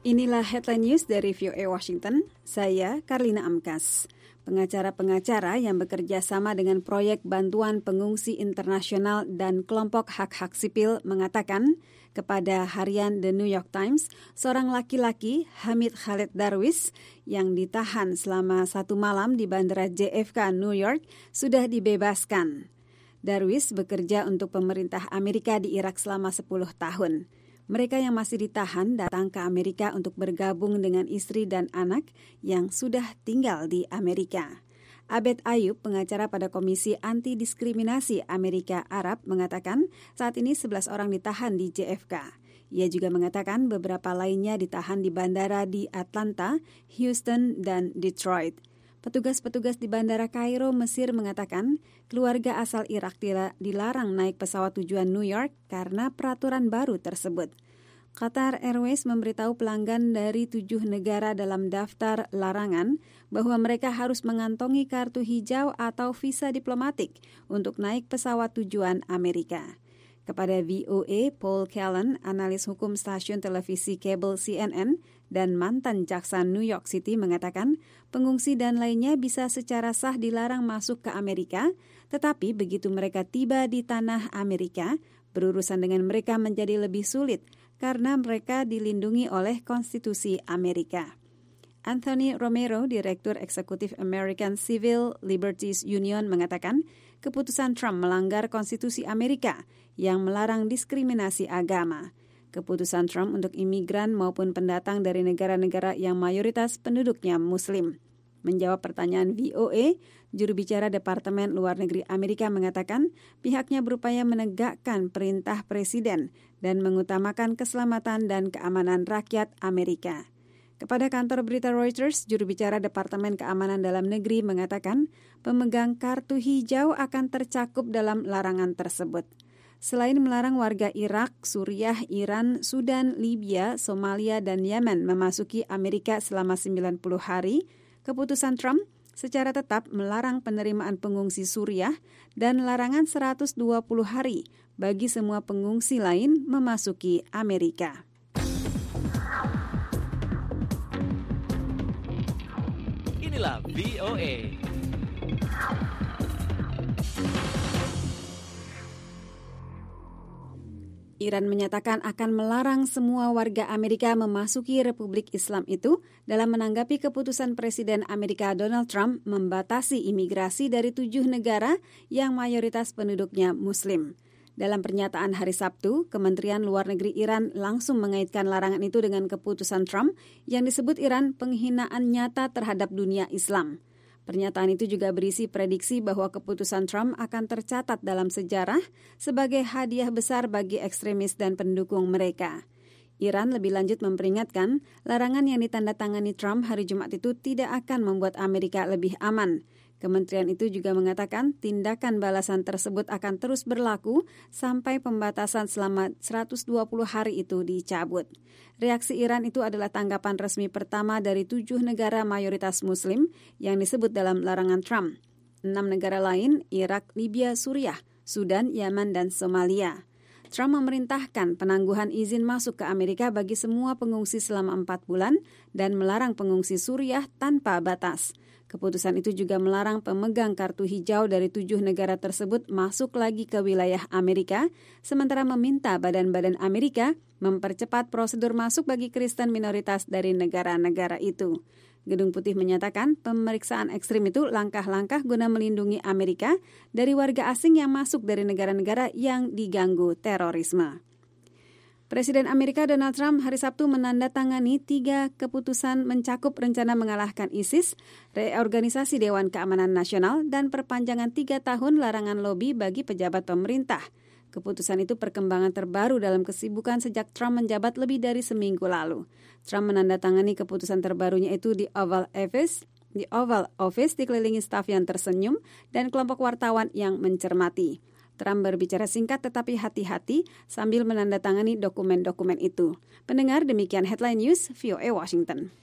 Inilah headline news dari VOA Washington. Saya Karlina Amkas. Pengacara-pengacara yang bekerja sama dengan proyek bantuan pengungsi internasional dan kelompok hak-hak sipil mengatakan kepada harian The New York Times, seorang laki-laki, Hamid Khalid Darwish, yang ditahan selama 1 malam di Bandara JFK, New York, sudah dibebaskan. Darwish bekerja untuk pemerintah Amerika di Irak selama 10 tahun. Mereka yang masih ditahan datang ke Amerika untuk bergabung dengan istri dan anak yang sudah tinggal di Amerika. Abed Ayub, pengacara pada Komisi Anti-Diskriminasi Amerika Arab, mengatakan saat ini 11 orang ditahan di JFK. Ia juga mengatakan beberapa lainnya ditahan di bandara di Atlanta, Houston, dan Detroit. Petugas-petugas di Bandara Kairo, Mesir mengatakan keluarga asal Irak dilarang naik pesawat tujuan New York karena peraturan baru tersebut. Qatar Airways memberitahu pelanggan dari 7 negara dalam daftar larangan bahwa mereka harus mengantongi kartu hijau atau visa diplomatik untuk naik pesawat tujuan Amerika. Kepada VOA, Paul Callan, analis hukum stasiun televisi kabel CNN dan mantan jaksa New York City mengatakan pengungsi dan lainnya bisa secara sah dilarang masuk ke Amerika, tetapi begitu mereka tiba di tanah Amerika, berurusan dengan mereka menjadi lebih sulit karena mereka dilindungi oleh konstitusi Amerika. Anthony Romero, Direktur Eksekutif American Civil Liberties Union, mengatakan keputusan Trump melanggar konstitusi Amerika yang melarang diskriminasi agama. Keputusan Trump untuk imigran maupun pendatang dari negara-negara yang mayoritas penduduknya Muslim. Menjawab pertanyaan VOA, juru bicara Departemen Luar Negeri Amerika mengatakan pihaknya berupaya menegakkan perintah presiden dan mengutamakan keselamatan dan keamanan rakyat Amerika. Kepada kantor berita Reuters, juru bicara Departemen Keamanan Dalam Negeri mengatakan pemegang kartu hijau akan tercakup dalam larangan tersebut. Selain melarang warga Irak, Suriah, Iran, Sudan, Libya, Somalia, dan Yemen memasuki Amerika selama 90 hari, keputusan Trump secara tetap melarang penerimaan pengungsi Suriah dan larangan 120 hari bagi semua pengungsi lain memasuki Amerika. Inilah VOA. Iran menyatakan akan melarang semua warga Amerika memasuki Republik Islam itu dalam menanggapi keputusan Presiden Amerika Donald Trump membatasi imigrasi dari 7 negara yang mayoritas penduduknya Muslim. Dalam pernyataan hari Sabtu, Kementerian Luar Negeri Iran langsung mengaitkan larangan itu dengan keputusan Trump yang disebut Iran penghinaan nyata terhadap dunia Islam. Pernyataan itu juga berisi prediksi bahwa keputusan Trump akan tercatat dalam sejarah sebagai hadiah besar bagi ekstremis dan pendukung mereka. Iran lebih lanjut memperingatkan larangan yang ditandatangani Trump hari Jumat itu tidak akan membuat Amerika lebih aman. Kementerian itu juga mengatakan tindakan balasan tersebut akan terus berlaku sampai pembatasan selama 120 hari itu dicabut. Reaksi Iran itu adalah tanggapan resmi pertama dari 7 negara mayoritas Muslim yang disebut dalam larangan Trump. 6 negara lain, Irak, Libya, Suriah, Sudan, Yaman, dan Somalia. Trump memerintahkan penangguhan izin masuk ke Amerika bagi semua pengungsi selama 4 bulan dan melarang pengungsi Suriah tanpa batas. Keputusan itu juga melarang pemegang kartu hijau dari 7 negara tersebut masuk lagi ke wilayah Amerika, sementara meminta badan-badan Amerika mempercepat prosedur masuk bagi Kristen minoritas dari negara-negara itu. Gedung Putih menyatakan pemeriksaan ekstrim itu langkah-langkah guna melindungi Amerika dari warga asing yang masuk dari negara-negara yang diganggu terorisme. Presiden Amerika Donald Trump hari Sabtu menandatangani 3 keputusan mencakup rencana mengalahkan ISIS, reorganisasi Dewan Keamanan Nasional, dan perpanjangan 3 tahun larangan lobi bagi pejabat pemerintah. Keputusan itu perkembangan terbaru dalam kesibukan sejak Trump menjabat lebih dari seminggu lalu. Trump menandatangani keputusan terbarunya itu di Oval Office dikelilingi staf yang tersenyum dan kelompok wartawan yang mencermati. Trump berbicara singkat tetapi hati-hati sambil menandatangani dokumen-dokumen itu. Pendengar, demikian Headline News VOA Washington.